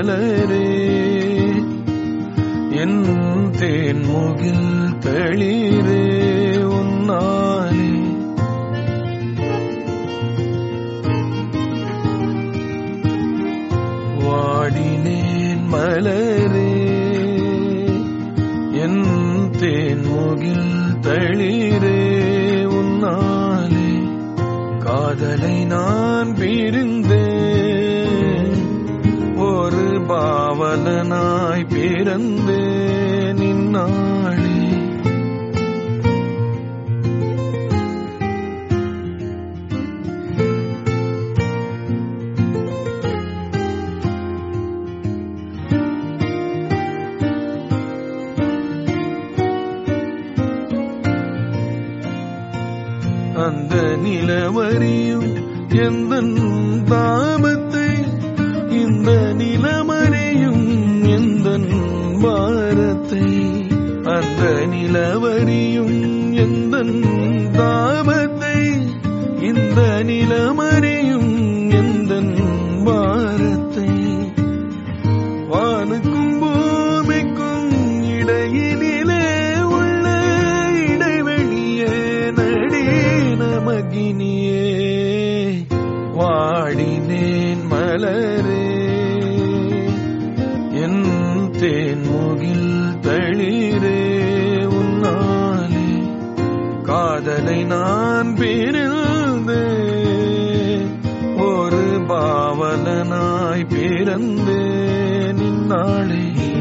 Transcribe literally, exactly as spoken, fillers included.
மலரே என் தேன்முகில் தளிரே உன்னாலே வாடினேன் மலரே என் தேன்முகில் தளிரே உன்னாலே காதலை நான் பிரிந்தேன் ஒரு பாவலனாய் பிறந்தேன் இந்நாளே அந்த நிலவரியும் எந்தன் தாபத்தை இந்த நிலமறியும் எந்தன் பாரத்தை அந்த நிலவரியும் எந்தன் தாபத்தை இந்த நிலமறியும் எந்தன் பாரத்தை வானுக்கும் பூமிக்கும் இடையினிலே உள்ள இடைவெளியே நடி நமகினியே வாடினேன் மலரே என் தேன்முகில் தளிரே உன்னாலே காதலை நான் பிரிந்தேன் ஒரு பாவலனாய் பிறந்தேன் இந்நாளே